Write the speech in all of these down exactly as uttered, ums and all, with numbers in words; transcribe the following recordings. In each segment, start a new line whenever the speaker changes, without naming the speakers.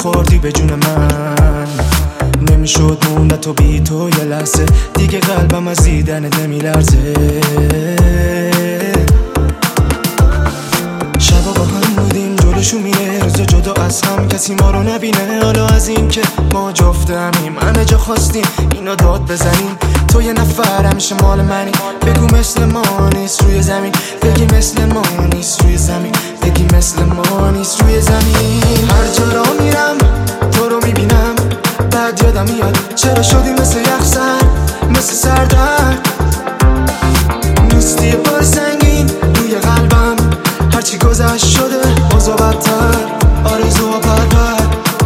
میخوردی به جون من، نمیشد موند تو بی تو یه لحظه دیگه، قلبم از دیدنت نمیلرزه. شبا با هم بودیم جلوشو میره، روزا جدا از هم کسی ما رو نبینه. حالا از این که ما جفتمیم همه جا خواستیم اینو داد بزنیم، تو یه نفر همیشه مال منی. بگو مثل ما نیست روی زمین، بگی مثل ما نیست روی زمین، بگی مثل ما نیست روی زمین. هر جا را میرم تو رو میبینم، بعد یادم میاد چرا شدی مثل یخسر، مثل سردرد. نیستی یه بار سنگین روی قلبم، هرچی گذشت شده اوضاع بدتر، آرزوها پرپر.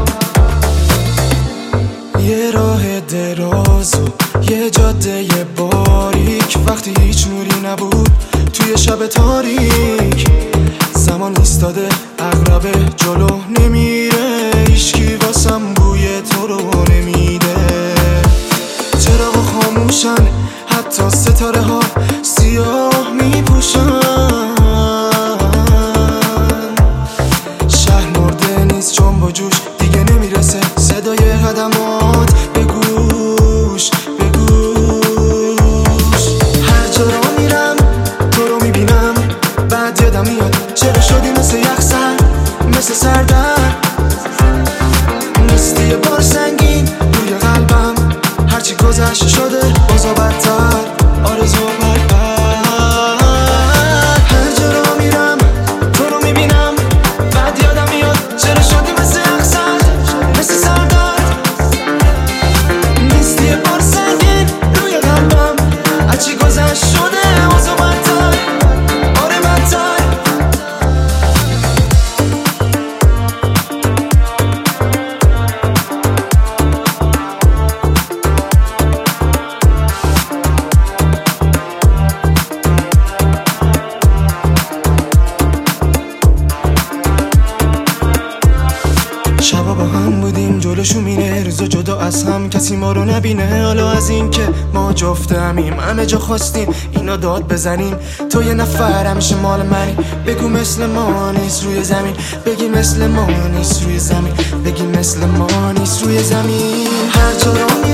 یه راه دراز و یه جاده باریک، وقتی هیچ نوری نبود توی شب تاریک. زمان ایستاده عقربه جلو نمیره، هیچکی واسم بوی تو رو نمیده. چراغ خاموشن حتی ستاره ها سیاه میپوشن، شهر مرده نیست چون با جوش دیگه نمیرسه صدای قدمات به گوش به گوش. هر جا را میرم تو رو میبینم، بعد یادم میاد چرا شدی مثل یخسر، مثل سردرد. نیستی یه بار سنگین روی قلبم، هرچی گذشت شده اوضاع بدتر، آرزو پرپر. هر جا را میرم تو رو میبینم، بعد یادم میاد چرا شدی مثل یخسر، مثل سردرد. نیستی یه بار سنگین روی قلبم، هرچی گذشت شده اوضاع بدتر، آره بدتر. شبا با هم بودیم جلوشو میره، روزا جدا از هم کسی ما رو نبینه. حالا از این که ما جفتمیم همه جا خواستیم اینو داد بزنیم، تو یه نفر همیشه مال منی. بگو مثل ما نیست روی زمین، بگی مثل ما نیست روی زمین، بگی مثل ما نیست روی زمین. هر جا را